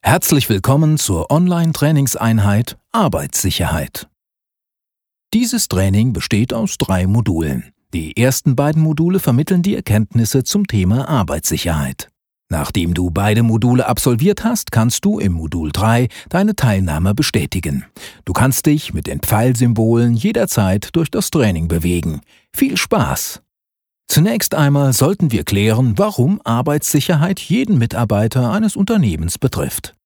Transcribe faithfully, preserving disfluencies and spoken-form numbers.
Herzlich willkommen zur Online-Trainingseinheit Arbeitssicherheit. Dieses Training besteht aus drei Modulen. Die ersten beiden Module vermitteln die Erkenntnisse zum Thema Arbeitssicherheit. Nachdem du beide Module absolviert hast, kannst du im Modul drei deine Teilnahme bestätigen. Du kannst dich mit den Pfeilsymbolen jederzeit durch das Training bewegen. Viel Spaß! Zunächst einmal sollten wir klären, warum Arbeitssicherheit jeden Mitarbeiter eines Unternehmens betrifft.